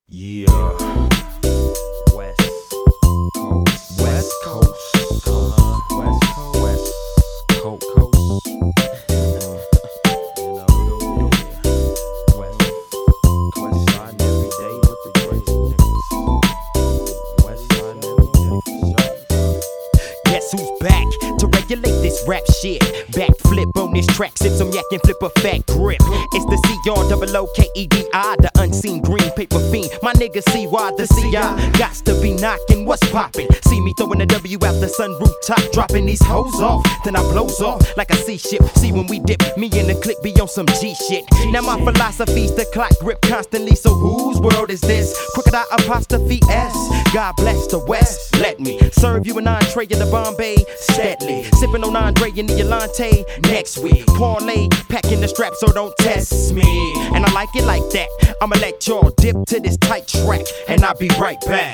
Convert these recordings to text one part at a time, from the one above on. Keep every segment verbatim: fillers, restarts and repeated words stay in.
Yeah. West Coast. West Coast. Uh-huh. West Coast. West Coast. Coast. You know, yeah. West. West side every day with the crazy niggas. West side every day for sure. Guess who's back to regulate this rap shit? Backflip on this track, sip some yak and flip a fat grip. It's the C R O O K E D I, the unseen green paper fiend. My nigga C Y, the C I, gots to be knocking. What's poppin'? See me throwing a W out the sun rooftop, dropping these hoes off. Then I blows off like a sea ship. See when we dip, me and the clique be on some G shit. Now my philosophy's the clock grip constantly. So whose world is this? Crocodile apostrophe S. God bless the West. Let me serve you an entree of the Bombay steadily. Sipping on Andre and the Yolante next week. Parlay, packing the strap so don't test me. And I like it like that. I'ma let y'all dip to this tight track, and I'll be right back.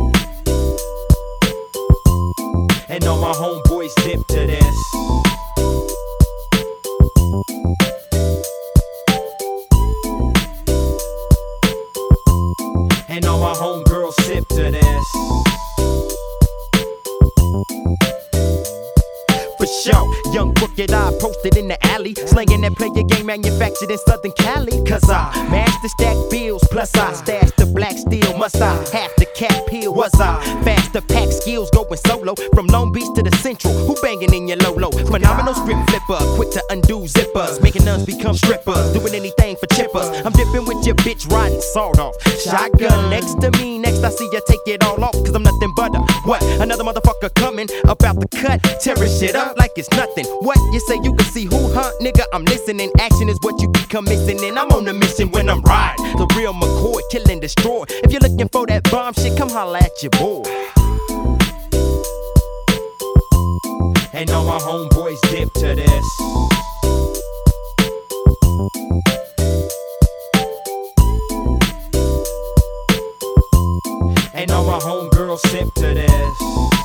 And all my homeboys dip to this. And all my homegirls sip to this. For sure, young crooked eye posted in the alley, slanging that player game manufactured in Southern Cali. Cause I mashed the stack bills, plus I stashed the black steel. Must I have the cap peel? Was I faster pack skills going solo from Long Beach to the Central? Who banging in your Lolo? Phenomenal strip flipper, quick to undo zippers, making nuns become strippers, doing anything for chippers. I'm dipping with your bitch riding sawed off. Shotgun next to me, next I see you take it all off. Cause I'm nothing but a what? Another motherfucker coming about the cut, tearing shit up like it's nothing. What? You say you can see who, huh? Nigga, I'm listening. Action is what you become missing, and I'm on a mission when I'm riding. The real McCoy, kill and destroy. If you're looking for that bomb shit, come holla at your boy. And all my homeboys dip to this. And all my homegirls sip to this.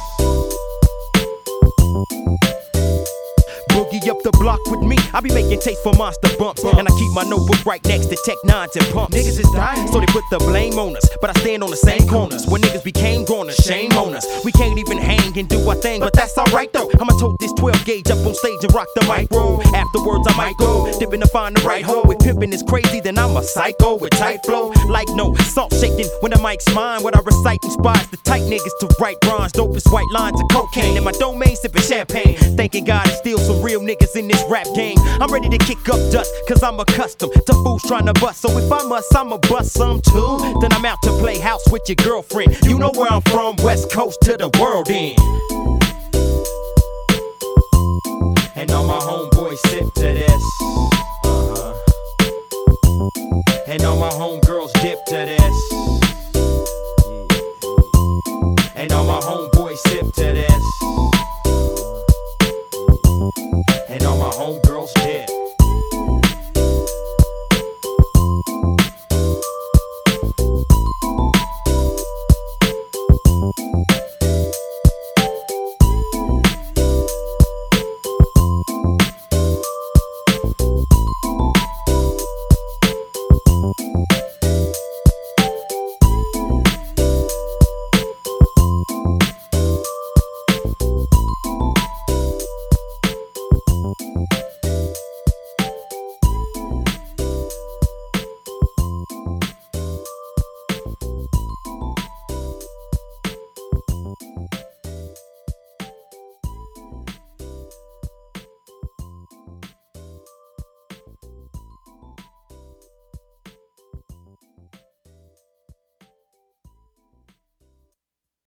Boogie up the block with me, I be making tapes for monster bumps. And I keep my notebook right next to Tech Nines and pumps. Niggas is dying, so they put the blame on us. But I stand on the same corners when niggas became goners. Shame on us, we can't even hang and do our thing, but that's alright though. I'ma tote this twelve gauge up on stage and rock the micro. Afterwards I might go dipping to find the right hole. If pimping is crazy, then I'm a psycho with tight flow. Like no salt shaking when the mic's mine. What I recite inspires the tight niggas to write rhymes. Dopest white lines of cocaine in my domain, sipping champagne. Thanking God it's still some real niggas in this rap game. I'm ready to kick up dust, cause I'm accustomed to fools trying to bust. So if I must, I'ma bust some too. Then I'm out to play house with your girlfriend. You know where I'm from, West Coast to the world end. And all my homeboys sip to this. Uh-huh. And all my homegirls dip to this.